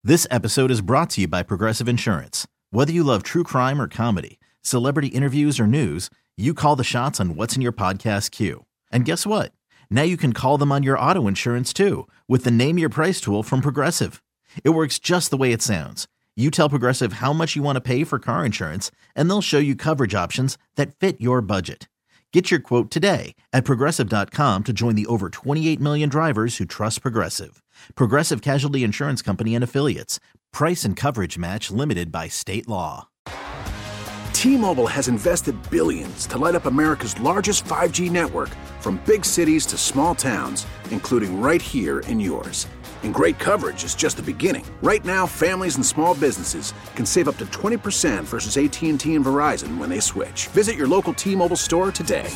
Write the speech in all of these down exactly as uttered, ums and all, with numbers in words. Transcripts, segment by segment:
This episode is brought to you by Progressive Insurance. Whether you love true crime or comedy, celebrity interviews or news, you call the shots on what's in your podcast queue. And guess what? Now you can call them on your auto insurance too with the Name Your Price tool from Progressive. It works just the way it sounds. You tell Progressive how much you want to pay for car insurance, and they'll show you coverage options that fit your budget. Get your quote today at Progressive dot com to join the over twenty-eight million drivers who trust Progressive. Progressive Casualty Insurance Company and Affiliates. Price and coverage match limited by state law. T-Mobile has invested billions to light up America's largest five G network, from big cities to small towns, including right here in yours. And great coverage is just the beginning. Right now, families and small businesses can save up to twenty percent versus A T and T and Verizon when they switch. Visit your local T-Mobile store today.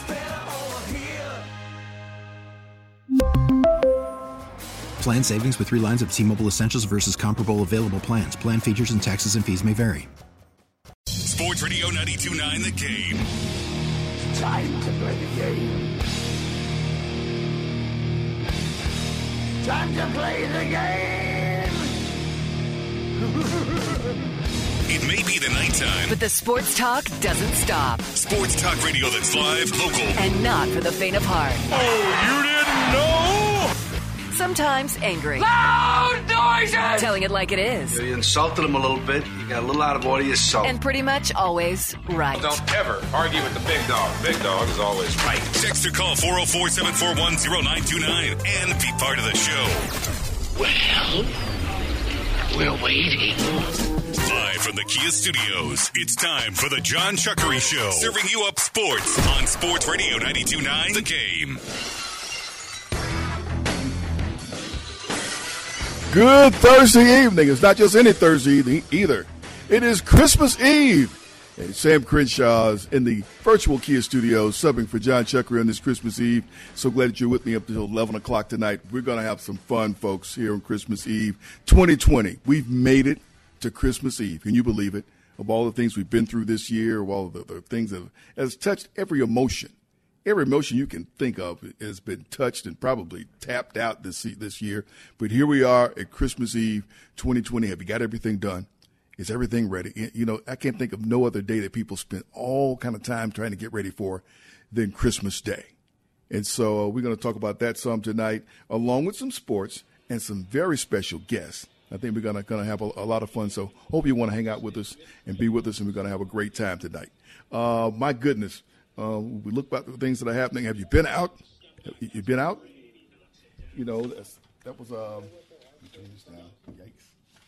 Plan savings with three lines of T-Mobile Essentials versus comparable available plans. Plan features and taxes and fees may vary. Sports Radio ninety-two point nine The Game. It's time to play the game. Time to play the game. It may be the nighttime, but the sports talk doesn't stop. Sports talk radio that's live, local, and not for the faint of heart. Oh, you didn't know? Sometimes angry. Loud noises! Telling it like it is. You insulted him a little bit. You got a little out of order yourself. And pretty much always right. Don't ever argue with the big dog. Big dog is always right. Text or call four oh four, seven four one, oh nine two nine and be part of the show. Well, we're waiting. Live from the Kia Studios, it's time for the John Chuckery Show. Serving you up sports on Sports Radio ninety-two point nine The Game. Good Thursday evening. It's not just any Thursday evening either. It is Christmas Eve. And Sam Crenshaw is in the virtual Kia Studios subbing for John Chuckery on this Christmas Eve. So glad that you're with me up until eleven o'clock tonight. We're going to have some fun, folks, here on Christmas Eve. twenty twenty, we've made it to Christmas Eve. Can you believe it? Of all the things we've been through this year, of all the, the things that has touched every emotion. Every emotion you can think of has been touched and probably tapped out this this year. But here we are at Christmas Eve twenty twenty. Have you got everything done? Is everything ready? You know, I can't think of no other day that people spend all kind of time trying to get ready for than Christmas Day. And so uh, we're going to talk about that some tonight, along with some sports and some very special guests. I think we're going to going to have a, a lot of fun. So hope you want to hang out with us and be with us, and we're going to have a great time tonight. Uh, my goodness. Uh, we look at the things that are happening. Have you been out? Have you been out? You know, that's, that was, um, turn this down. Yikes.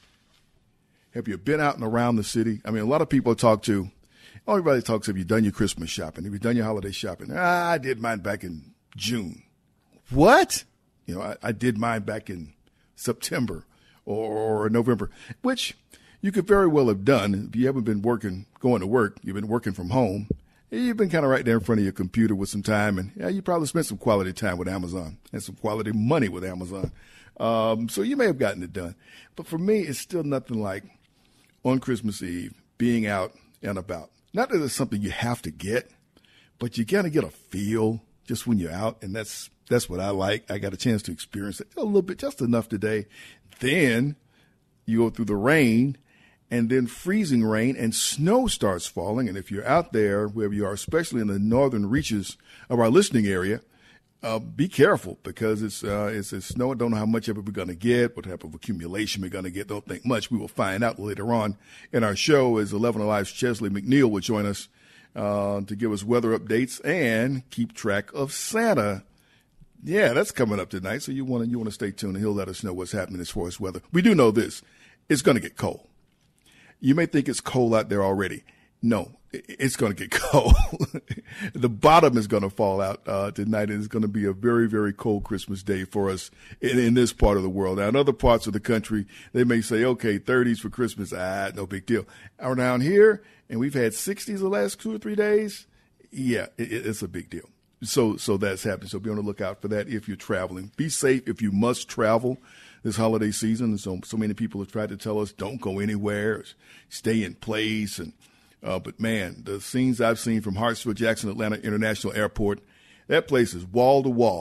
Have you been out and around the city? I mean, a lot of people talk to, everybody talks, have you done your Christmas shopping? Have you done your holiday shopping? Ah, I did mine back in June. What? You know, I, I did mine back in September or, or November, which you could very well have done if you haven't been working, going to work. You've been working from home. You've been kind of right there in front of your computer with some time, and yeah, you probably spent some quality time with Amazon and some quality money with Amazon. Um, so you may have gotten it done. But for me, it's still nothing like on Christmas Eve being out and about. Not that it's something you have to get, but you got to get a feel just when you're out, and that's that's what I like. I got a chance to experience it a little bit, just enough today. Then you go through the rain, and then freezing rain and snow starts falling. And if you're out there, wherever you are, especially in the northern reaches of our listening area, uh, be careful because it's, uh, it's, it's snow. I don't know how much of it we're going to get, what type of accumulation we're going to get. Don't think much. We will find out later on in our show as eleven Alive's Chesley McNeil will join us uh, to give us weather updates and keep track of Santa. Yeah, that's coming up tonight. So you want to you want to stay tuned, and he'll let us know what's happening as far as weather. We do know this. It's going to get cold. You may think it's cold out there already. No, it's going to get cold. The bottom is going to fall out uh, tonight, and it's going to be a very, very cold Christmas day for us in, in this part of the world. Now, in other parts of the country, they may say, okay, thirties for Christmas. Ah, no big deal. Around here, and we've had sixties the last two or three days, yeah, it, it's a big deal. So so that's happening. So be on the lookout for that if you're traveling. Be safe if you must travel this holiday season. So so many people have tried to tell us don't go anywhere, stay in place. And uh, but, man, the scenes I've seen from Hartsfield-Jackson Atlanta International Airport, that place is wall to wall.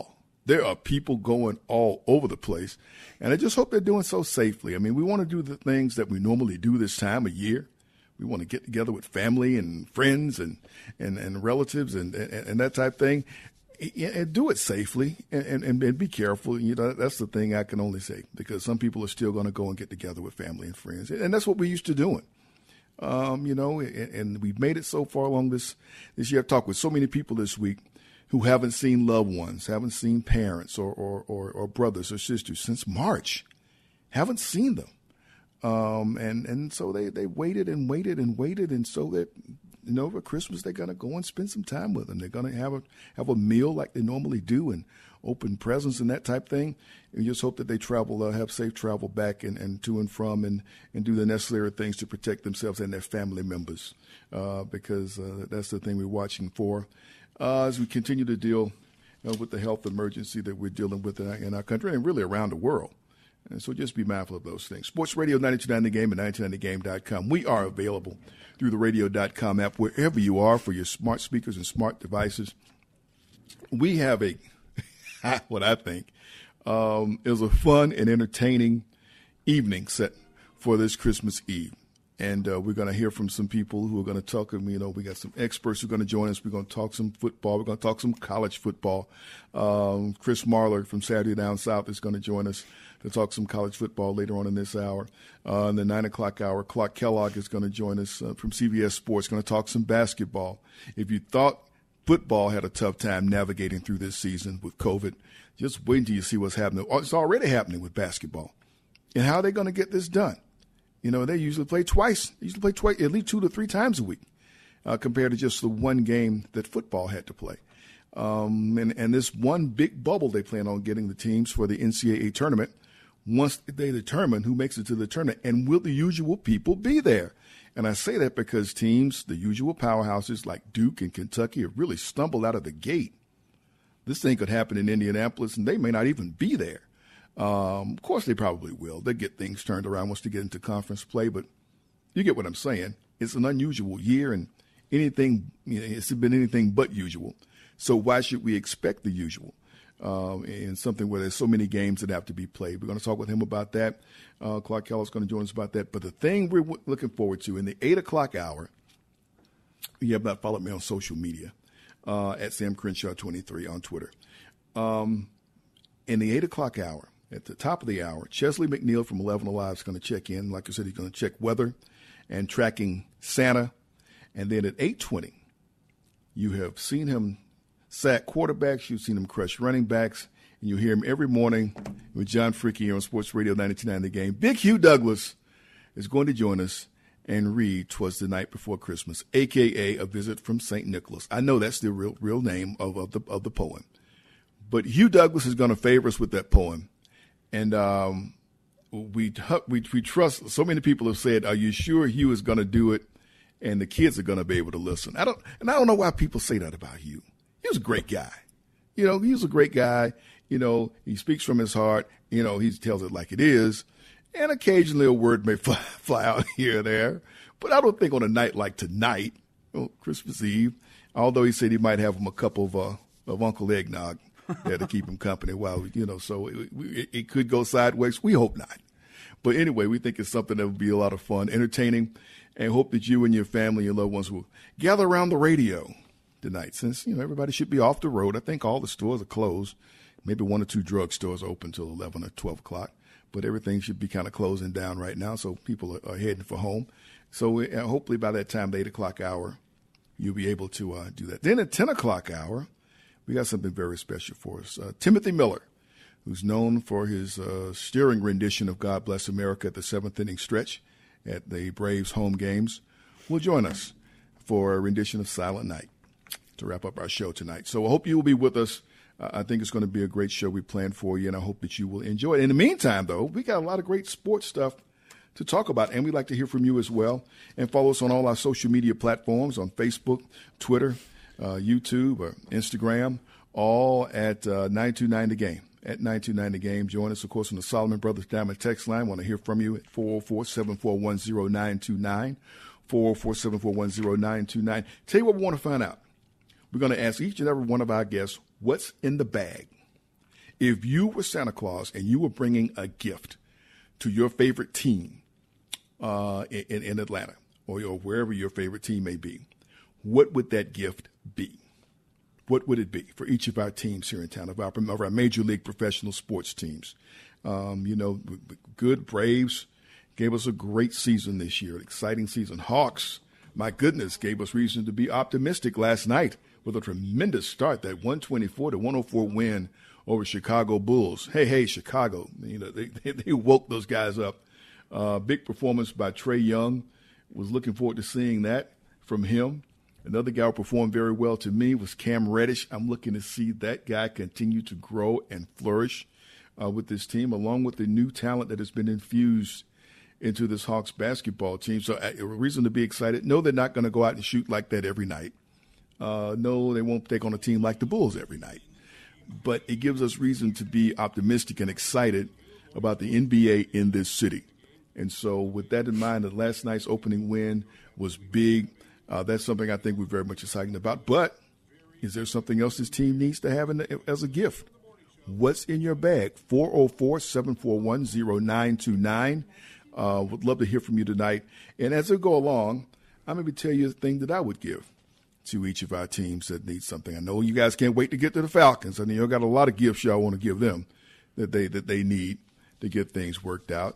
There are people going all over the place, and I just hope they're doing so safely. I mean, we want to do the things that we normally do this time of year. We want to get together with family and friends and, and, and relatives and, and, and that type of thing, and do it safely and, and, and be careful. You know, that's the thing I can only say, because some people are still going to go and get together with family and friends, and that's what we're used to doing. Um, you know, and, and we've made it so far along this, this year. I've talked with so many people this week who haven't seen loved ones, haven't seen parents or, or, or, or brothers or sisters since March, haven't seen them. Um, and, and so they, they waited and waited and waited. And so that, you know, over Christmas, they're going to go and spend some time with them. They're going to have a, have a meal like they normally do and open presents and that type thing. And just hope that they travel, uh, have safe travel back and, and to and from and, and do the necessary things to protect themselves and their family members, uh, because uh, that's the thing we're watching for. Uh, as we continue to deal you know, with the health emergency that we're dealing with in our, in our country and really around the world. And so just be mindful of those things. Sports Radio ninety-two point nine The Game and ninety-two point nine the game dot com. We are available through the radio dot com app wherever you are for your smart speakers and smart devices. We have a, what I think um, is a fun and entertaining evening set for this Christmas Eve. And uh, we're going to hear from some people who are going to talk. You know, we got some experts who are going to join us. We're going to talk some football. We're going to talk some college football. Um, Chris Marler from Saturday Down South is going to join us to talk some college football later on in this hour. Uh, in the nine o'clock hour, Clark Kellogg is going to join us uh, from C B S Sports, going to talk some basketball. If you thought football had a tough time navigating through this season with COVID, just wait until you see what's happening. It's already happening with basketball. And how are they going to get this done? You know, they usually play twice. They usually play twice, at least two to three times a week, uh, compared to just the one game that football had to play. Um, and, and this one big bubble they plan on getting the teams for the N C double A tournament once they determine who makes it to the tournament, and will the usual people be there? And I say that because teams, the usual powerhouses like Duke and Kentucky, have really stumbled out of the gate. This thing could happen in Indianapolis, and they may not even be there. Um, of course, they probably will. They get things turned around once they get into conference play, but you get what I'm saying. It's an unusual year, and anything, you know, it's been anything but usual. So why should we expect the usual um, in something where there's so many games that have to be played? We're going to talk with him about that. Uh, Clark Kellogg is going to join us about that. But the thing we're w- looking forward to in the eight o'clock hour, you have not followed me on social media, uh, at Sam Crenshaw twenty-three on Twitter. Um, in the eight o'clock hour, at the top of the hour, Chesley McNeil from eleven Alive is going to check in. Like I said, he's going to check weather and tracking Santa. And then at eight twenty, you have seen him sack quarterbacks. You've seen him crush running backs. And you hear him every morning with John Fricke here on Sports Radio ninety-two point nine The Game. Big Hugh Douglas is going to join us and read "'Twas the Night Before Christmas," a k a. A Visit from Saint Nicholas. I know that's the real real name of, of, the, of the poem. But Hugh Douglas is going to favor us with that poem. And um, we, we we trust. So many people have said, "Are you sure Hugh is going to do it?" And the kids are going to be able to listen. I don't, and I don't know why people say that about Hugh. He was a great guy. You know, he was a great guy. You know, he speaks from his heart. You know, he tells it like it is. And occasionally a word may fly, fly out here or there. But I don't think on a night like tonight, you know, Christmas Eve, although he said he might have him a cup of uh, of Uncle Eggnog there to keep him company while, you know, so it, it, it could go sideways. We hope not. But anyway, we think it's something that will be a lot of fun, entertaining, and hope that you and your family and loved ones will gather around the radio tonight. Since, you know, everybody should be off the road. I think all the stores are closed. Maybe one or two drug stores are open until eleven or twelve o'clock. But everything should be kind of closing down right now, so people are, are heading for home. So uh, hopefully by that time, the eight o'clock hour, you'll be able to uh, do that. Then at ten o'clock hour, we got something very special for us. Uh, Timothy Miller, who's known for his uh, stirring rendition of God Bless America at the seventh inning stretch at the Braves home games, will join us for a rendition of Silent Night to wrap up our show tonight. So I hope you will be with us. Uh, I think it's going to be a great show we planned for you, and I hope that you will enjoy it. In the meantime, though, we got a lot of great sports stuff to talk about, and we'd like to hear from you as well. And follow us on all our social media platforms, on Facebook, Twitter, uh, YouTube, or Instagram, all at uh, nine two nine The Game. At nine two nine The Game. Join us, of course, on the Solomon Brothers Diamond text line. Want to hear from you at four oh four, seven four one, oh nine two nine, four oh four, seven four one, oh nine two nine. Tell you what we want to find out. We're going to ask each and every one of our guests what's in the bag. If you were Santa Claus and you were bringing a gift to your favorite team uh, in, in Atlanta or, or wherever your favorite team may be, what would that gift be? What would it be for each of our teams here in town, of our, of our major league professional sports teams? Um, you know, good Braves gave us a great season this year, an exciting season. Hawks, my goodness, gave us reason to be optimistic last night with a tremendous start, that one twenty-four to one oh four win over Chicago Bulls. Hey, hey, Chicago, you know, they, they, they woke those guys up. Uh, big performance by Trae Young. Was looking forward to seeing that from him. Another guy who performed very well to me was Cam Reddish. I'm looking to see that guy continue to grow and flourish uh, with this team, along with the new talent that has been infused into this Hawks basketball team. So uh, a reason to be excited. No, they're not going to go out and shoot like that every night. Uh, no, they won't take on a team like the Bulls every night. But it gives us reason to be optimistic and excited about the N B A in this city. And so with that in mind, the last night's opening win was big. Uh, that's something I think we're very much excited about. But is there something else this team needs to have in the, as a gift? What's in your bag? four oh four, seven four one, oh nine two nine. Uh, would love to hear from you tonight. And as I go along, I'm going to tell you the thing that I would give to each of our teams that need something. I know you guys can't wait to get to the Falcons. I know y'all got a lot of gifts y'all want to give them that they that they need to get things worked out.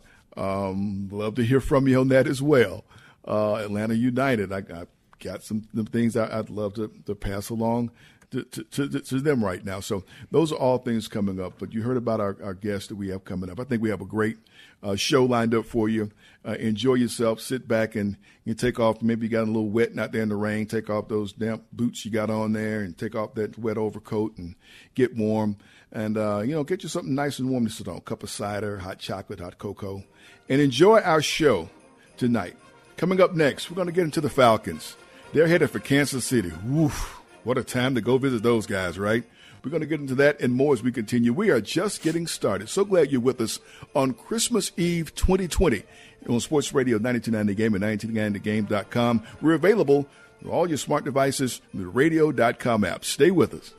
Um, love to hear from you on that as well. Uh, Atlanta United, I, I got some, some things I, I'd love to, to pass along to, to, to, to them right now. So those are all things coming up. But you heard about our, our guests that we have coming up. I think we have a great uh, show lined up for you. Uh, enjoy yourself. Sit back and you take off. Maybe you got a little wet out there in the rain. Take off those damp boots you got on there and take off that wet overcoat and get warm. And, uh, you know, get you something nice and warm to sit on. A cup of cider, hot chocolate, hot cocoa. And enjoy our show tonight. Coming up next, we're going to get into the Falcons. They're headed for Kansas City. Woof, what a time to go visit those guys, right? We're going to get into that and more as we continue. We are just getting started. So glad you're with us on Christmas Eve twenty twenty on Sports Radio ninety-two point nine The Game and ninety-two point nine the game dot com. We're available on all your smart devices and the radio dot com app. Stay with us.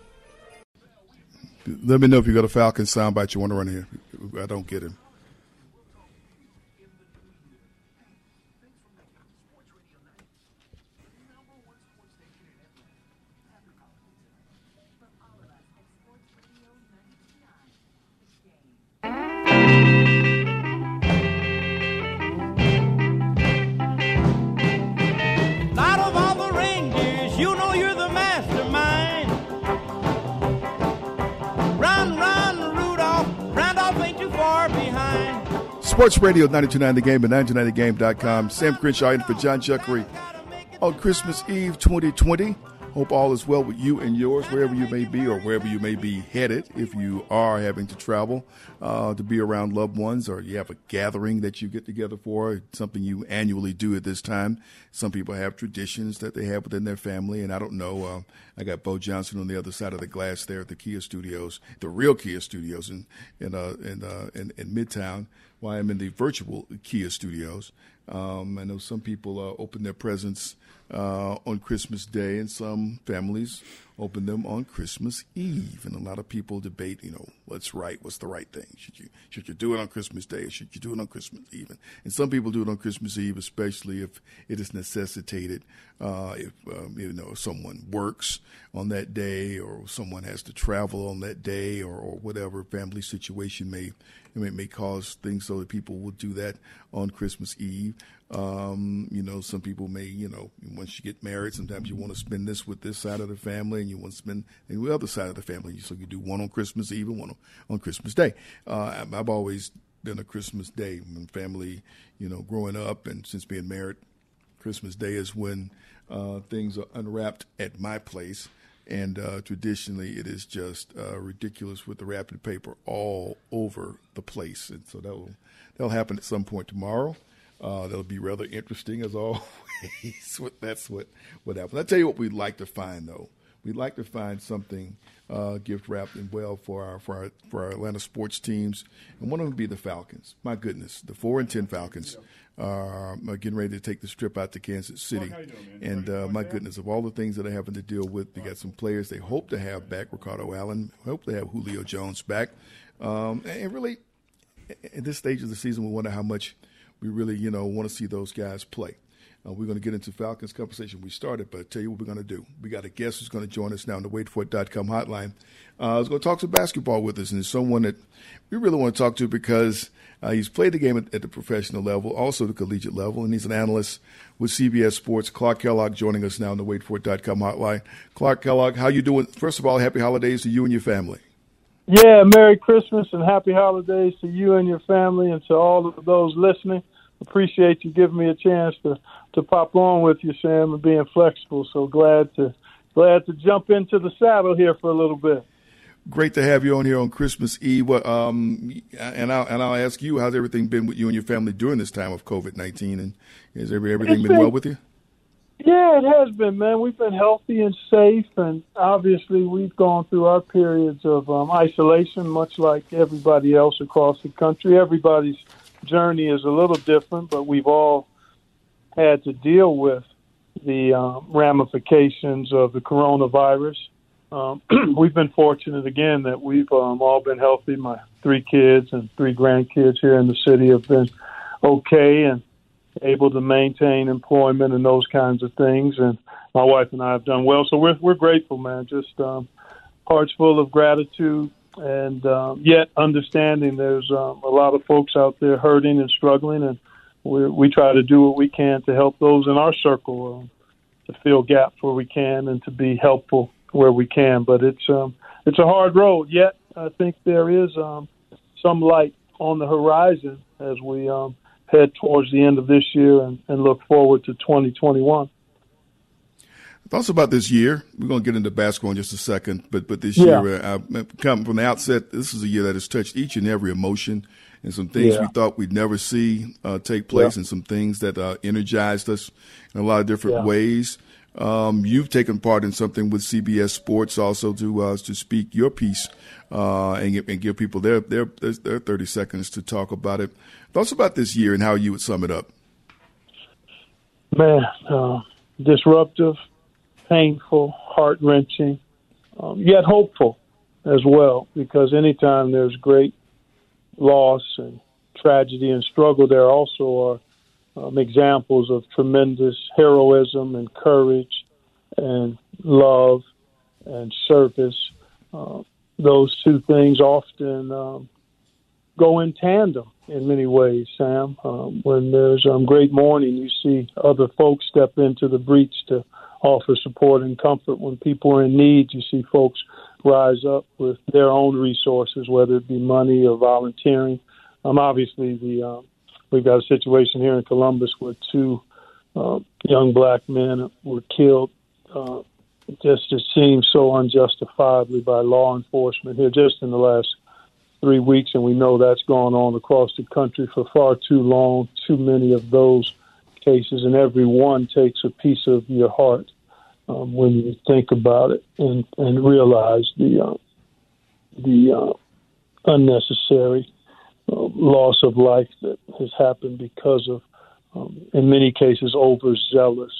Let me know if you got a Falcons soundbite you want to run here. I don't get him. Sports Radio ninety-two point nine The Game and ninety-two point nine the game dot com. Sam Crenshaw in for John Chuckery on Christmas Eve twenty twenty. Hope all is well with you and yours, wherever you may be or wherever you may be headed. If you are having to travel uh, to be around loved ones, or you have a gathering that you get together for, something you annually do at this time. Some people have traditions that they have within their family, and I don't know. Uh, I got Bo Johnson on the other side of the glass there at the Kia Studios, the real Kia Studios in in uh, in, uh, in, in Midtown, while I'm in the virtual Kia Studios. Um, I know some people uh, open their presents uh, on Christmas Day, and some families open them on Christmas Eve. And a lot of people debate, you know, what's right, what's the right thing? Should you should you do it on Christmas Day, or should you do it on Christmas Eve? And some people do it on Christmas Eve, especially if it is necessitated. Uh, if um, you know someone works on that day, or someone has to travel on that day, or, or whatever family situation may. It may cause things so that people will do that on Christmas Eve. Um, you know, some people may, you know, once you get married, sometimes you want to spend this with this side of the family, and you want to spend it with the other side of the family. So you do one on Christmas Eve and one on, on Christmas Day. Uh, I've always been a Christmas Day family, you know, growing up, and since being married, Christmas Day is when uh, things are unwrapped at my place. And uh, traditionally, it is just uh, ridiculous with the wrapping paper all over the place. And so that will that'll happen at some point tomorrow. Uh, that'll be rather interesting, as always. That's what, what happens. I'll tell you what we'd like to find, though. We'd like to find something uh, gift wrapped and well for our for our for our Atlanta sports teams, and one of them would be the Falcons. My goodness, the four and ten Falcons uh, getting ready to take this trip out to Kansas City. Mark, how you doing, man? And uh, my goodness, of all the things that they're having to deal with, they got some players they hope to have back, Ricardo Allen, hope to have Julio Jones back. Um, and really, at this stage of the season, we wonder how much we really, you know, want to see those guys play. Uh, we're going to get into Falcons conversation we started, but I'll tell you what we're going to do. We got a guest who's going to join us now on the wait for it dot com hotline. Uh, he's going to talk some basketball with us, and it's someone that we really want to talk to because uh, he's played the game at, at the professional level, also the collegiate level, and he's an analyst with C B S Sports. Clark Kellogg joining us now on the wait for it dot com hotline. Clark Kellogg, how you doing? First of all, happy holidays to you and your family. Yeah, Merry Christmas and happy holidays to you and your family and to all of those listening. Appreciate you giving me a chance to, to pop on with you, Sam, and being flexible. So glad to glad to jump into the saddle here for a little bit. Great to have you on here on Christmas Eve. Um, and I'll and I'll ask you, how's everything been with you and your family during this time of COVID nineteen? And has everything been, been well with you? Yeah, it has been, man. We've been healthy and safe, and obviously we've gone through our periods of um, isolation, much like everybody else across the country. Everybody's journey is a little different, but we've all had to deal with the um, ramifications of the coronavirus. Um, we've been fortunate, again, that we've um, all been healthy. My three kids and three grandkids here in the city have been okay and able to maintain employment and those kinds of things. And my wife and I have done well. So we're we're grateful, man, just um, hearts full of gratitude. And um, yet understanding there's um, a lot of folks out there hurting and struggling, and we we try to do what we can to help those in our circle um, to fill gaps where we can and to be helpful where we can. But it's um, it's a hard road. Yet I think there is um, some light on the horizon as we um, head towards the end of this year and, and look forward to twenty twenty-one. Thoughts about this year? We're going to get into basketball in just a second, but but this yeah. year, uh, come from the outset, this is a year that has touched each and every emotion, and some things yeah. we thought we'd never see uh, take place, yeah. and some things that uh, energized us in a lot of different yeah. ways. Um, you've taken part in something with C B S Sports also to uh, to speak your piece uh, and, and give people their, their their thirty seconds to talk about it. Thoughts about this year and how you would sum it up? Man, uh, disruptive, painful, heart-wrenching, um, yet hopeful as well, because anytime there's great loss and tragedy and struggle, there also are um, examples of tremendous heroism and courage and love and service. Uh, those two things often um, go in tandem in many ways, Sam. Um, when there's um, great mourning, you see other folks step into the breach to offer support and comfort. When people are in need, you see folks rise up with their own resources, whether it be money or volunteering. Um, obviously, the um, we've got a situation here in Columbus where two uh, young black men were killed. Uh, it just, just seems so unjustifiably by law enforcement here just in the last three weeks, and we know that's gone on across the country for far too long, too many of those cases, and every one takes a piece of your heart um, when you think about it and, and realize the uh, the uh, unnecessary uh, loss of life that has happened because of, um, in many cases, overzealous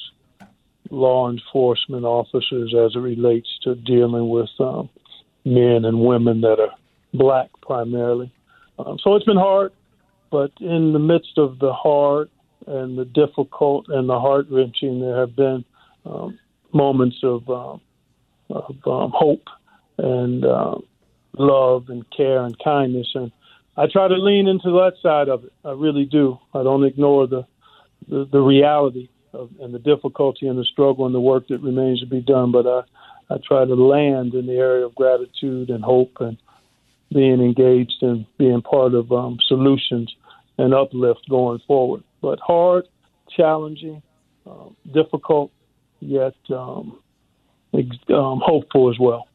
law enforcement officers as it relates to dealing with um, men and women that are black primarily. Um, so it's been hard, but in the midst of the hard and the difficult and the heart-wrenching, there have been um, moments of, um, of um, hope and uh, love and care and kindness. And I try to lean into that side of it. I really do. I don't ignore the the, the reality of, and the difficulty and the struggle and the work that remains to be done, but I, I try to land in the area of gratitude and hope and being engaged and being part of um, solutions and uplift going forward. But hard, challenging, um, difficult, yet um, ex- um, hopeful as well.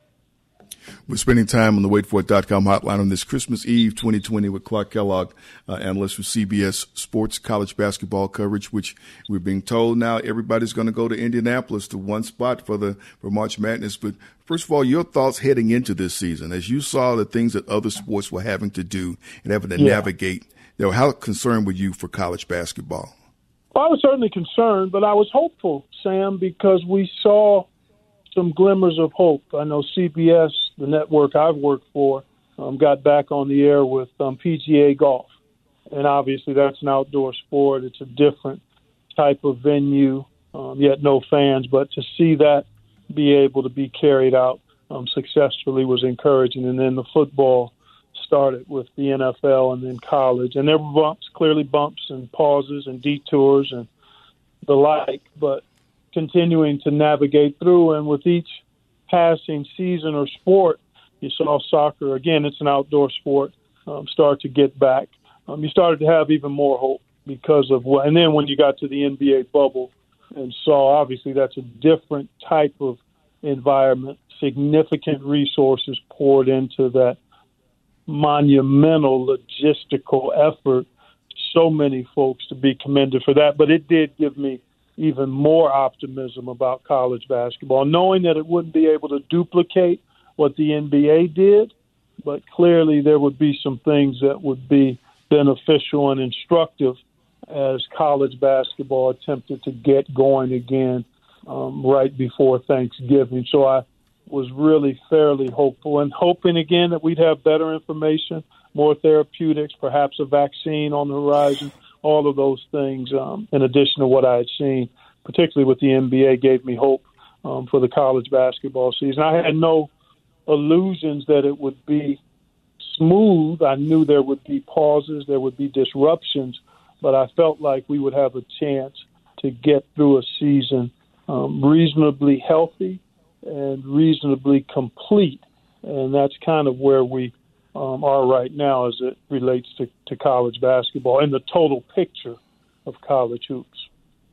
We're spending time on the wait for it dot com hotline on this Christmas Eve twenty twenty with Clark Kellogg, uh, analyst for C B S Sports college basketball coverage, which we're being told now everybody's going to go to Indianapolis to one spot for the for March Madness. But first of all, your thoughts heading into this season as you saw the things that other sports were having to do and having to yeah. navigate you know, how concerned were you for college basketball? Well, I was certainly concerned, but I was hopeful, Sam, because we saw some glimmers of hope. I know C B S, the network I've worked for, um, got back on the air with um, P G A golf. And obviously that's an outdoor sport. It's a different type of venue, um, yet no fans. But to see that be able to be carried out um, successfully was encouraging. And then the football started with the N F L and then college. And there were bumps, clearly bumps and pauses and detours and the like, but continuing to navigate through. And with each passing season or sport, you saw soccer, again, it's an outdoor sport, um, start to get back. Um, you started to have even more hope because of what, and then when you got to the N B A bubble and saw, obviously that's a different type of environment, significant resources poured into that monumental logistical effort. So many folks to be commended for that, but it did give me even more optimism about college basketball, knowing that it wouldn't be able to duplicate what the N B A did, but clearly there would be some things that would be beneficial and instructive as college basketball attempted to get going again um, right before Thanksgiving. So I was really fairly hopeful and hoping again that we'd have better information, more therapeutics, perhaps a vaccine on the horizon. All of those things, um, in addition to what I had seen, particularly with the N B A, gave me hope um, for the college basketball season. I had no illusions that it would be smooth. I knew there would be pauses, there would be disruptions, but I felt like we would have a chance to get through a season um, reasonably healthy and reasonably complete. And that's kind of where we um, are right now as it relates to, to college basketball and the total picture of college hoops.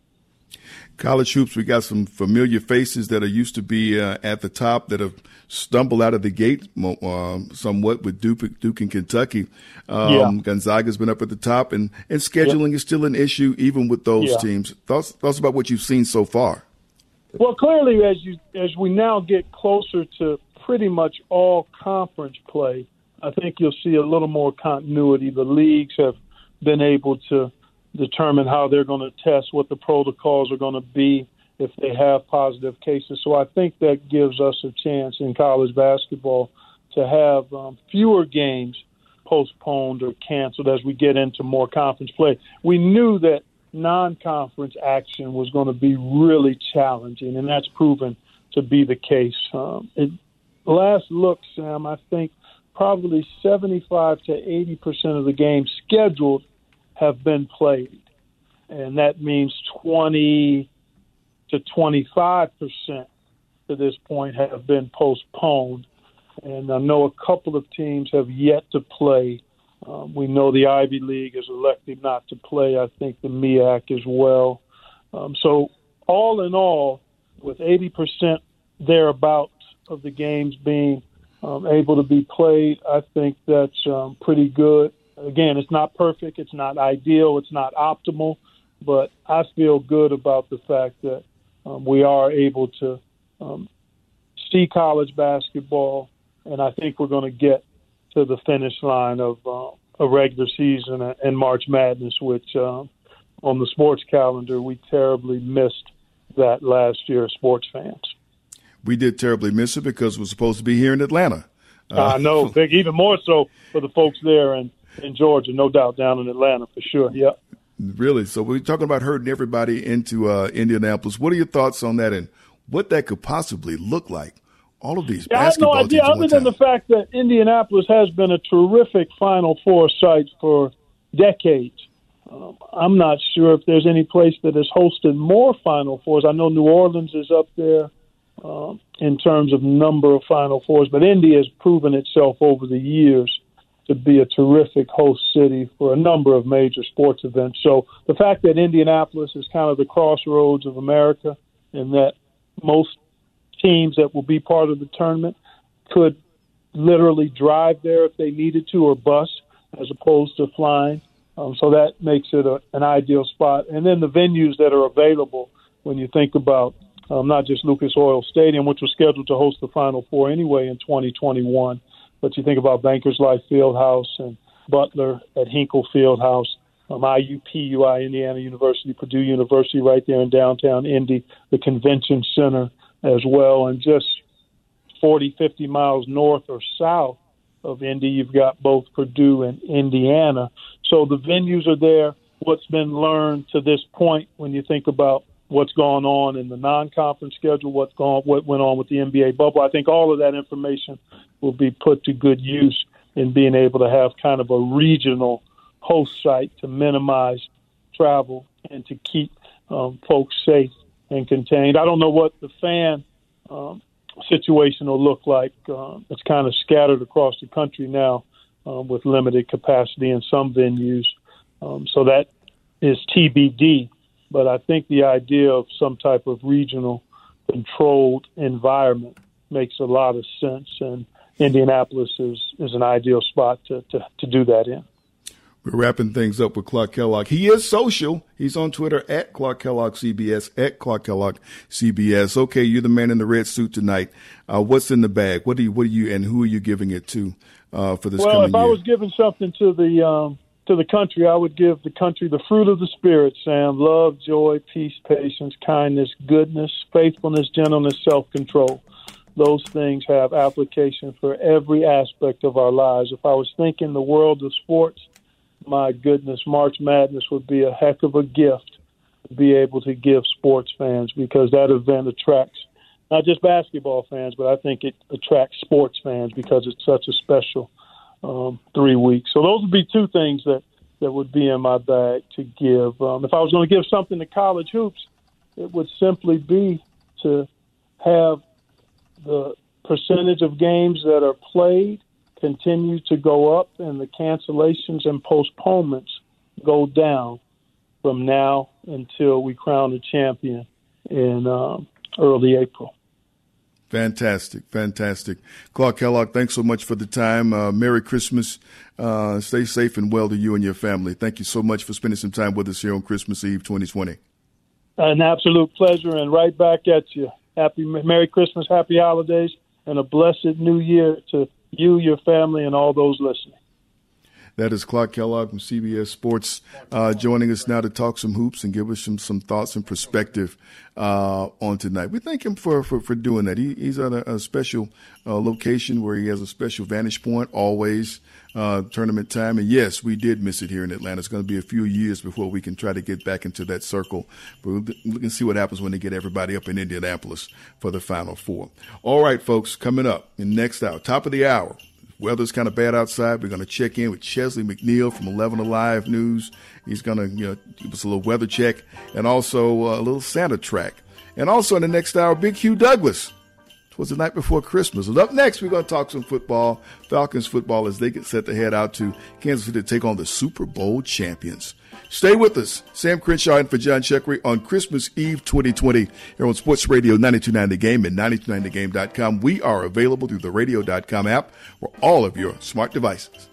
College hoops, we got some familiar faces that are used to be uh, at the top that have stumbled out of the gate uh, somewhat with Duke, Duke and Kentucky. Um, yeah. Gonzaga's been up at the top, and, and scheduling yep. is still an issue even with those yeah. teams. Thoughts, thoughts about what you've seen so far? Well, clearly, as you as we now get closer to pretty much all conference play, I think you'll see a little more continuity. The leagues have been able to determine how they're going to test, what the protocols are going to be if they have positive cases. So I think that gives us a chance in college basketball to have um, fewer games postponed or canceled as we get into more conference play. We knew that non-conference action was going to be really challenging, and that's proven to be the case. Um, it, last look, Sam, I think probably seventy-five to eighty percent of the games scheduled have been played, and that means twenty to twenty-five percent to this point have been postponed. And I know a couple of teams have yet to play. Um, we know the Ivy League has elected not to play. I think the M E A C as well. Um, so all in all, with eighty percent thereabouts of the games being um, able to be played, I think that's um, pretty good. Again, it's not perfect, it's not ideal, it's not optimal, but I feel good about the fact that um, we are able to um, see college basketball, and I think we're going to get to the finish line of uh, a regular season and March Madness, which uh, on the sports calendar, we terribly missed that last year as sports fans. We did terribly miss it because we're supposed to be here in Atlanta. Uh, I know, big, even more so for the folks there and in Georgia, no doubt, down in Atlanta for sure. Yep. Really? So we're talking about herding everybody into uh, Indianapolis. What are your thoughts on that and what that could possibly look like? All of these yeah, basketball I have no idea, other than the fact that Indianapolis has been a terrific Final Four site for decades. Um, I'm not sure if there's any place that has hosted more Final Fours. I know New Orleans is up there um, in terms of number of Final Fours, but Indy has proven itself over the years to be a terrific host city for a number of major sports events. So the fact that Indianapolis is kind of the crossroads of America and that most teams that will be part of the tournament could literally drive there if they needed to or bus as opposed to flying. Um, so that makes it a, an ideal spot. And then the venues that are available when you think about um, not just Lucas Oil Stadium, which was scheduled to host the Final Four anyway in twenty twenty-one, but you think about Bankers Life Fieldhouse and Butler at Hinkle Fieldhouse, um, I U P U I, Indiana University, Purdue University right there in downtown Indy, the Convention Center as well. And just forty, fifty miles north or south of Indy, you've got both Purdue and Indiana. So the venues are there. What's been learned to this point when you think about what's gone on in the non-conference schedule, what's gone, what went on with the N B A bubble, I think all of that information will be put to good use in being able to have kind of a regional host site to minimize travel and to keep um, folks safe and contained. I don't know what the fan um, situation will look like. Uh, it's kind of scattered across the country now um, with limited capacity in some venues. Um, so that is T B D. But I think the idea of some type of regional controlled environment makes a lot of sense, and Indianapolis is, is an ideal spot to, to, to do that in. We're wrapping things up with Clark Kellogg. He is social. He's on Twitter at Clark Kellogg C B S, at Clark Kellogg C B S. Okay, you're the man in the red suit tonight. Uh, what's in the bag? What do you, what do you, and who are you giving it to uh, for this well, coming year? Well, if I was giving something to the um, to the country, I would give the country the fruit of the Spirit, Sam: love, joy, peace, patience, kindness, goodness, faithfulness, gentleness, self-control. Those things have application for every aspect of our lives. If I was thinking the world of sports, my goodness, March Madness would be a heck of a gift to be able to give sports fans, because that event attracts not just basketball fans, but I think it attracts sports fans because it's such a special um, three weeks. So those would be two things that, that would be in my bag to give. Um, if I was going to give something to college hoops, it would simply be to have the percentage of games that are played continue to go up and the cancellations and postponements go down from now until we crown a champion in um, early April. Fantastic, fantastic. Clark Kellogg, thanks so much for the time. Uh, Merry Christmas. Uh, stay safe and well to you and your family. Thank you so much for spending some time with us here on Christmas Eve twenty twenty. An absolute pleasure, and right back at you. Happy Merry Christmas, happy holidays, and a blessed new year to you, your family, and all those listening. That is Clark Kellogg from C B S Sports uh, joining us now to talk some hoops and give us some, some thoughts and perspective uh, on tonight. We thank him for, for, for doing that. He, he's at a, a special uh, location where he has a special vantage point, always uh, tournament time. And, yes, we did miss it here in Atlanta. It's going to be a few years before we can try to get back into that circle. But we'll, we can see what happens when they get everybody up in Indianapolis for the Final Four. All right, folks, coming up in next hour, top of the hour. Weather's kind of bad outside. We're going to check in with Chesley McNeil from eleven Alive News. He's going to you know, give us a little weather check and also uh, a little Santa track. And also in the next hour, Big Hugh Douglas. It was the night before Christmas. And up next, we're going to talk some football, Falcons football, as they get set to head out to Kansas City to take on the Super Bowl champions. Stay with us. Sam Crenshaw and for John Chuckery on Christmas Eve twenty twenty here on Sports Radio ninety-two point nine The Game and ninety-two point nine the game dot com. We are available through the radio dot com app for all of your smart devices.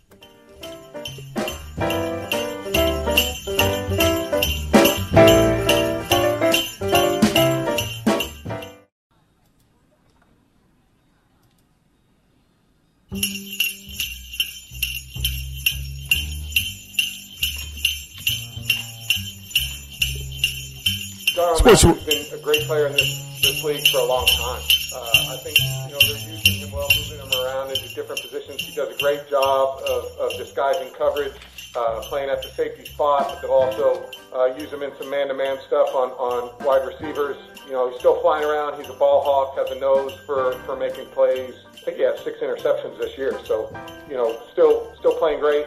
Sports has been a great player in this, this league for a long time. Uh, I think you know they're using him well, moving him around into different positions. He does a great job of, of disguising coverage, uh, playing at the safety spot, but they'll also uh, use him in some man-to-man stuff on, on wide receivers. You know, he's still flying around. He's a ball hawk, has a nose for, for making plays. I think he had six interceptions this year, so you know, still still playing great.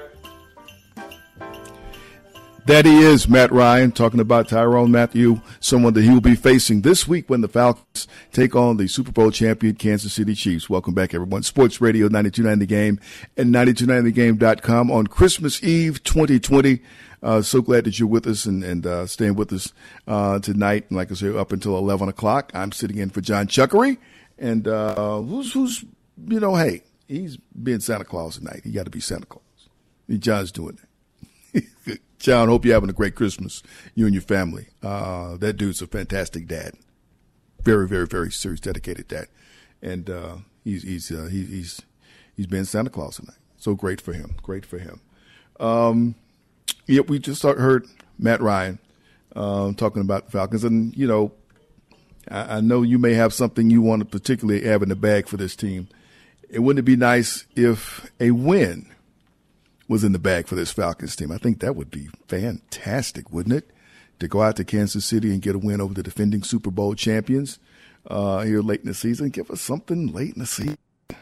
That he is, Matt Ryan, talking about Tyrann Mathieu, someone that he will be facing this week when the Falcons take on the Super Bowl champion Kansas City Chiefs. Welcome back, everyone. Sports Radio ninety-two point nine The Game and ninety-two point nine the game dot com on Christmas Eve twenty twenty. Uh, so glad that you're with us and, and uh, staying with us uh, tonight. And like I said, up until eleven o'clock, I'm sitting in for John Chuckery. And uh, who's, who's, you know, hey, he's being Santa Claus tonight. He got to be Santa Claus. John's doing that. John, hope you're having a great Christmas, you and your family. Uh, that dude's a fantastic dad. Very, very, very serious, dedicated dad. And uh, he's he's uh, he, he's he's been Santa Claus tonight. So great for him. Great for him. Um, yeah, we just heard Matt Ryan um, talking about the Falcons. And, you know, I, I know you may have something you want to particularly have in the bag for this team. And wouldn't it be nice if a win was in the bag for this Falcons team? I think that would be fantastic, wouldn't it? To go out to Kansas City and get a win over the defending Super Bowl champions uh, here late in the season. Give us something late in the season.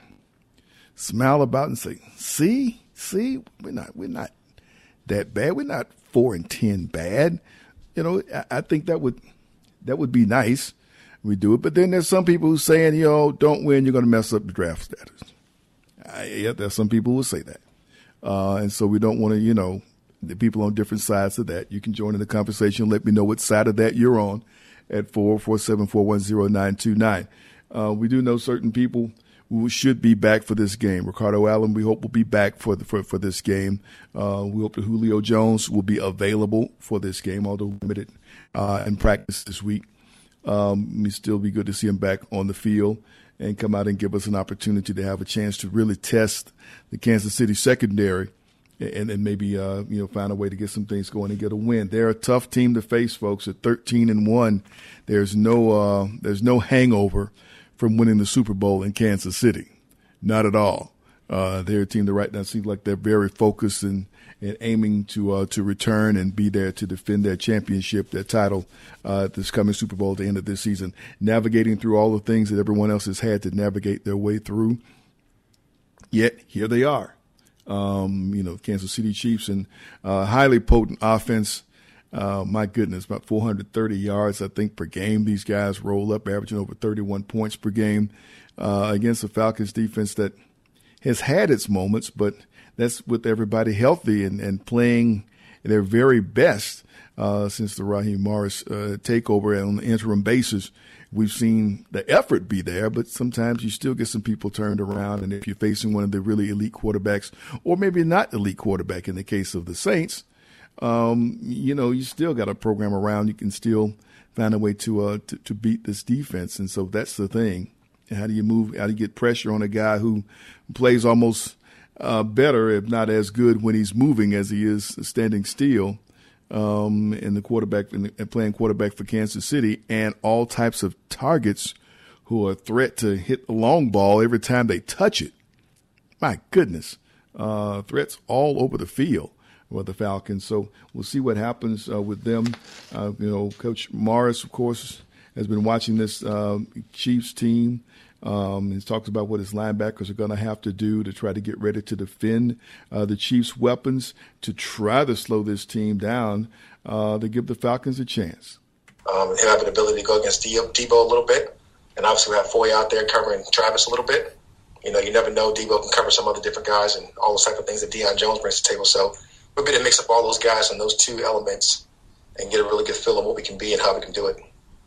Smile about it and say, see, see, we're not, we're not that bad. We're not four and ten bad. You know, I, I think that would, that would be nice. We do it. But then there's some people who saying, you know, don't win, you're going to mess up the draft status. I, yeah, there's some people who will say that. Uh, and so we don't want to, you know, the people on different sides of that. You can join in the conversation. Let me know what side of that you're on at four four seven, four one zero, nine two nine. Uh, we do know certain people who should be back for this game. Ricardo Allen, we hope, will be back for the, for, for this game. Uh, we hope that Julio Jones will be available for this game, although limited uh, in practice this week. Um, it'd still be good to see him back on the field and come out and give us an opportunity to have a chance to really test the Kansas City secondary and, and maybe uh, you know find a way to get some things going and get a win. They're a tough team to face, folks. At thirteen and one, there's no uh, there's no hangover from winning the Super Bowl in Kansas City, not at all. Uh, they're a team that right now seems like they're very focused and, and aiming to uh, to return and be there to defend their championship, their title, uh, this coming Super Bowl at the end of this season. Navigating through all the things that everyone else has had to navigate their way through. Yet here they are. Um, you know, Kansas City Chiefs and uh, highly potent offense. Uh, my goodness, about four hundred thirty yards, I think, per game. These guys roll up, averaging over thirty-one points per game uh, against the Falcons defense that has had its moments, but that's with everybody healthy and, and playing their very best uh, since the Raheem Morris uh, takeover. And on an interim basis, we've seen the effort be there, but sometimes you still get some people turned around. And if you're facing one of the really elite quarterbacks, or maybe not elite quarterback in the case of the Saints, um, you know, you still got a program around. You can still find a way to, uh, to, to beat this defense. And so that's the thing. How do you move? How do you get pressure on a guy who plays almost uh, better, if not as good, when he's moving as he is standing still? Um, and the quarterback and playing quarterback for Kansas City, and all types of targets who are a threat to hit the long ball every time they touch it. My goodness, uh, threats all over the field with the Falcons. So we'll see what happens uh, with them. Uh, you know, Coach Morris, of course, has been watching this uh, Chiefs team. Um, he's talked about what his linebackers are going to have to do to try to get ready to defend uh, the Chiefs' weapons, to try to slow this team down, uh, to give the Falcons a chance. Um, and have an ability to go against Debo a little bit. And obviously we have Foy out there covering Travis a little bit. You know, you never know. Debo can cover some other different guys and all those type of things that Deion Jones brings to the table. So we're going to mix up all those guys and those two elements and get a really good feel of what we can be and how we can do it.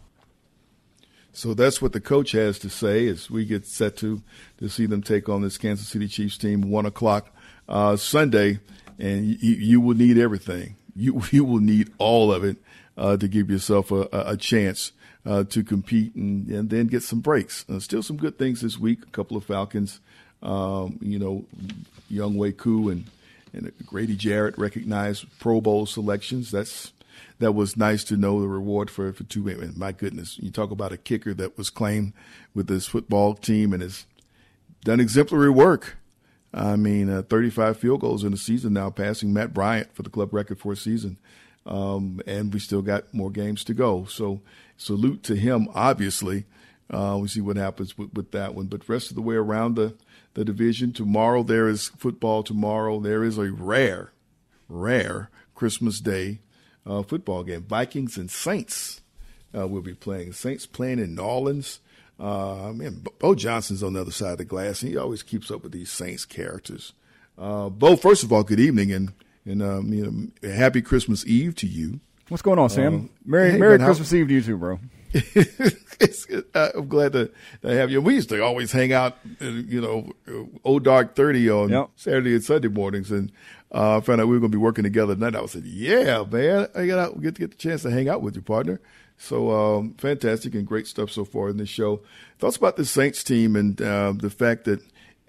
So that's what the coach has to say as we get set to to see them take on this Kansas City Chiefs team, one o'clock uh, Sunday, and you, you will need everything. You you will need all of it uh, to give yourself a, a chance uh, to compete and, and then get some breaks. Uh, still some good things this week. A couple of Falcons, um, you know, Younghoe Koo and and Grady Jarrett recognized Pro Bowl selections. That's That was nice to know the reward for, for two. My goodness, you talk about a kicker that was claimed with this football team and has done exemplary work. I mean, uh, thirty-five field goals in the season now, passing Matt Bryant for the club record for a season. Um, and we still got more games to go. So salute to him, obviously. Uh, we see what happens with, with that one. But the rest of the way around the, the division, tomorrow there is football tomorrow. There is a rare, rare Christmas Day Uh, football game. Vikings and Saints uh, will be playing. Saints playing in New Orleans. Uh, man, Bo Johnson's on the other side of the glass, and he always keeps up with these Saints characters. Uh, Bo, first of all, good evening, and and um, you know, happy Christmas Eve to you. What's going on, Sam? Um, Merry hey, Merry man, Christmas how, Eve to you too, bro. it's, uh, I'm glad to, to have you. We used to always hang out, uh, you know, old dark thirty on yep. Saturday and Sunday mornings, and uh, I found out we were going to be working together tonight. I said, "Yeah, man, I got get to get the chance to hang out with you, partner." So um, fantastic and great stuff so far in this show. Thoughts about the Saints team and uh, the fact that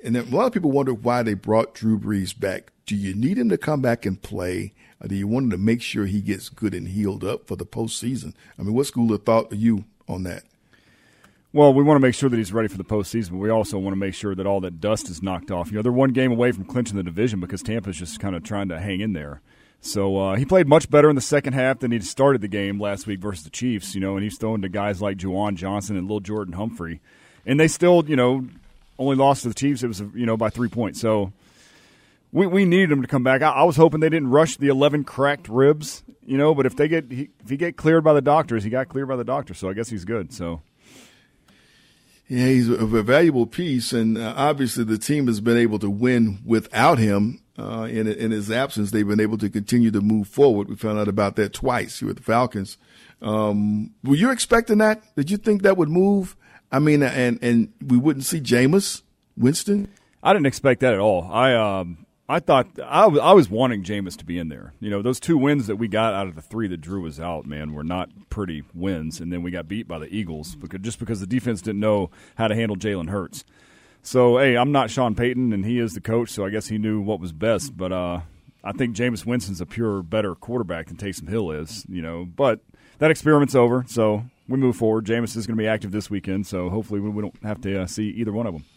and then a lot of people wonder why they brought Drew Brees back. Do you need him to come back and play, or do you want him to make sure he gets good and healed up for the postseason? I mean, what school of thought are you on that? Well, we want to make sure that he's ready for the postseason, but we also want to make sure that all that dust is knocked off. You know, they're one game away from clinching the division because Tampa's just kind of trying to hang in there. So uh, he played much better in the second half than he started the game last week versus the Chiefs, you know, and he's throwing to guys like Juwan Johnson and Lil Jordan Humphrey. And they still, you know, only lost to the Chiefs. It was, you know, by three points. So we we needed him to come back. I, I was hoping they didn't rush the eleven cracked ribs, you know, but if they get he, if he get cleared by the doctors, he got cleared by the doctor. So I guess he's good. So. Yeah, he's a valuable piece, and uh, obviously the team has been able to win without him. Uh, in, in his absence, they've been able to continue to move forward. We found out about that twice here with the Falcons. Um, were you expecting that? Did you think that would move? I mean, and, and we wouldn't see Jameis Winston? I didn't expect that at all. I um, I thought I, w- I was wanting Jameis to be in there. You know, those two wins that we got out of the three that Drew was out, man, were not pretty wins. And then we got beat by the Eagles because just because the defense didn't know how to handle Jalen Hurts. So, hey, I'm not Sean Payton, and he is the coach, so I guess he knew what was best. But uh, I think Jameis Winston's a pure, better quarterback than Taysom Hill is, you know. But that experiment's over, so we move forward. Jameis is going to be active this weekend, so hopefully we don't have to uh, see either one of them.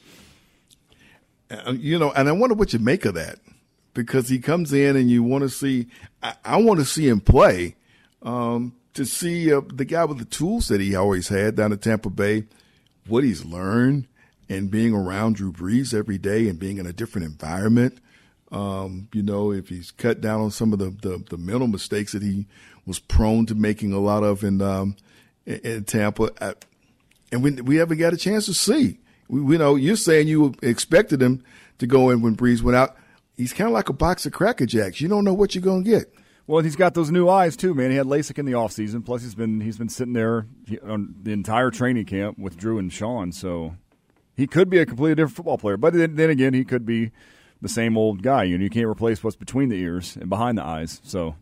Uh, you know, and I wonder what you make of that, because he comes in and you want to see I, – I want to see him play, um, to see uh, the guy with the tools that he always had down at Tampa Bay, what he's learned. And being around Drew Brees every day and being in a different environment, um, you know, if he's cut down on some of the, the, the mental mistakes that he was prone to making a lot of in um, in, in Tampa, I, and we we haven't got a chance to see. We, we know you're saying you expected him to go in when Brees went out. He's kind of like a box of Cracker Jacks. You don't know what you're going to get. Well, he's got those new eyes too, man. He had LASIK in the offseason. Plus, he's been he's been sitting there on the entire training camp with Drew and Sean, so. He could be a completely different football player, but then, then again, he could be the same old guy. You know, you can't replace what's between the ears and behind the eyes. So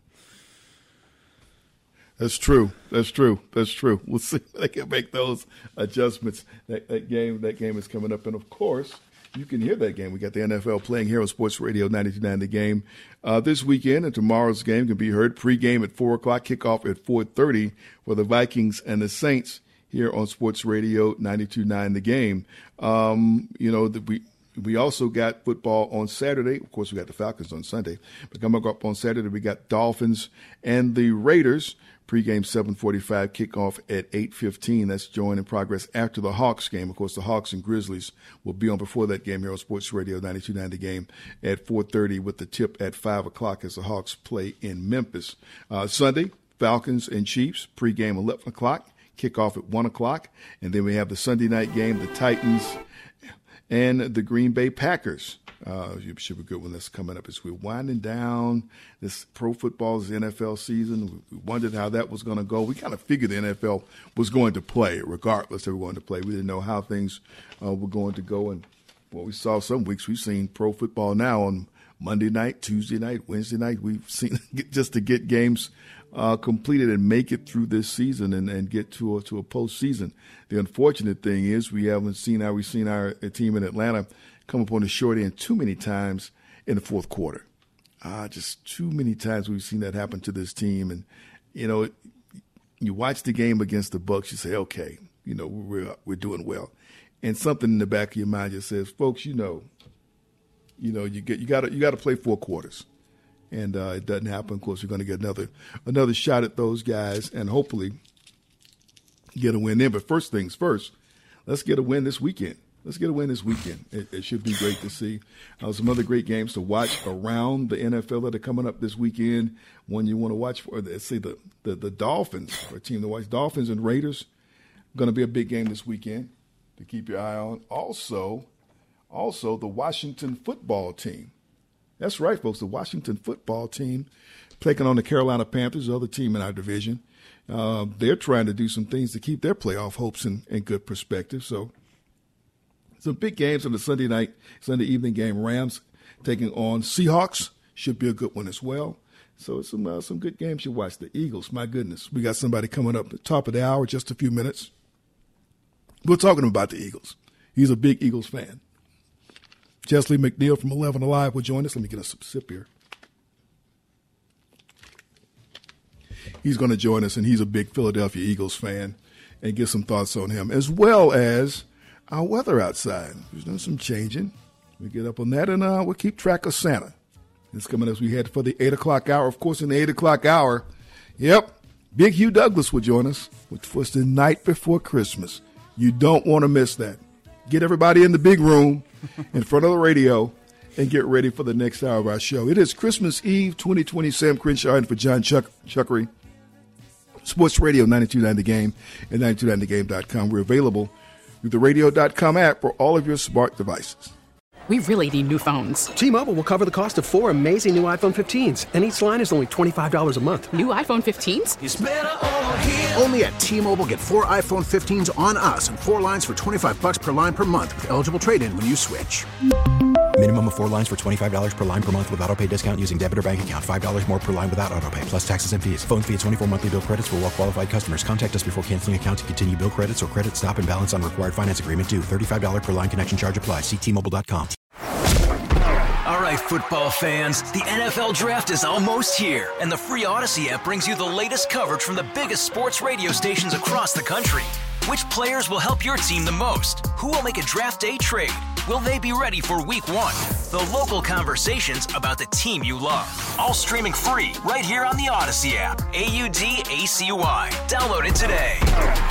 that's true. That's true. That's true. We'll see if they can make those adjustments. That, that game, that game is coming up, and of course, you can hear that game. We got the N F L playing here on Sports Radio ninety-two point nine. The game uh, this weekend, and tomorrow's game can be heard pregame at four o'clock, kickoff at four thirty for the Vikings and the Saints. Here on Sports Radio ninety-two point nine, The Game. Um, you know, the, we we also got football on Saturday. Of course, we got the Falcons on Sunday. But coming up on Saturday, we got Dolphins and the Raiders. Pregame seven forty-five, kickoff at eight fifteen. That's joined in progress after the Hawks game. Of course, the Hawks and Grizzlies will be on before that game here on Sports Radio ninety-two point nine, The Game at four thirty with the tip at five o'clock as the Hawks play in Memphis. Uh, Sunday, Falcons and Chiefs, pregame eleven o'clock. Kickoff at one o'clock, and then we have the Sunday night game, the Titans and the Green Bay Packers. Uh, it should be a good one that's coming up as we're winding down this pro football's N F L season. We wondered how that was going to go. We kind of figured the N F L was going to play, regardless they were going to play. We didn't know how things uh, were going to go, and what we saw some weeks, we've seen pro football now on Monday night, Tuesday night, Wednesday night. We've seen just to get games Uh, completed and make it through this season and, and get to a, to a postseason. The unfortunate thing is we haven't seen how we've seen our team in Atlanta come up on the short end too many times in the fourth quarter. Uh, just too many times we've seen that happen to this team. And, you know, it, you watch the game against the Bucs, you say, okay, you know, we're, we're doing well. And something in the back of your mind just says, folks, you know, you know, you get, you gotta, you gotta play four quarters. And uh, it doesn't happen. Of course, we're going to get another another shot at those guys and hopefully get a win there. But first things first, let's get a win this weekend. Let's get a win this weekend. It, it should be great to see. Uh, some other great games to watch around the N F L that are coming up this weekend. One you want to watch for, let's say the, the, the Dolphins, or a team to watch. Dolphins and Raiders, going to be a big game this weekend to keep your eye on. Also, also the Washington football team. That's right, folks. The Washington football team taking on the Carolina Panthers, the other team in our division. Uh, they're trying to do some things to keep their playoff hopes in, in good perspective. So some big games on the Sunday night, Sunday evening game. Rams taking on Seahawks. Should be a good one as well. So some uh, some good games you watch. The Eagles, my goodness. We got somebody coming up at the top of the hour, just a few minutes. We're talking about the Eagles. He's a big Eagles fan. Chesley McNeil from eleven Alive will join us. Let me get us some sip here. He's going to join us, and he's a big Philadelphia Eagles fan, and get some thoughts on him, as well as our weather outside. There's been some changing. We get up on that, and uh, we'll keep track of Santa. It's coming as we head for the eight o'clock hour. Of course, in the eight o'clock hour, yep, Big Hugh Douglas will join us, which was the night before Christmas. You don't want to miss that. Get everybody in the big room in front of the radio and get ready for the next hour of our show. It is Christmas Eve twenty twenty. Sam Crenshaw and for John Chuck, Chuckery. Sports Radio ninety-two point nine The Game and ninety-two point nine the game dot com. We're available through the radio dot com app for all of your smart devices. We really need new phones. T-Mobile will cover the cost of four amazing new iPhone fifteens, and each line is only twenty-five dollars a month. New iPhone fifteens? It's better over here. Only at T-Mobile, get four iPhone fifteens on us and four lines for twenty-five bucks per line per month with eligible trade-in when you switch. Minimum of four lines for twenty-five dollars per line per month with autopay discount using debit or bank account. five dollars more per line without autopay, plus taxes and fees. Phone fee at twenty-four monthly bill credits for well-qualified customers. Contact us before canceling account to continue bill credits or credit stop and balance on required finance agreement due. thirty-five dollars per line connection charge applies. See T Mobile dot com. All right, football fans, the N F L Draft is almost here, and the free Odyssey app brings you the latest coverage from the biggest sports radio stations across the country. Which players will help your team the most? Who will make a draft day trade? Will they be ready for week one? The local conversations about the team you love. All streaming free right here on the Odyssey app. A U D A C Y. Download it today.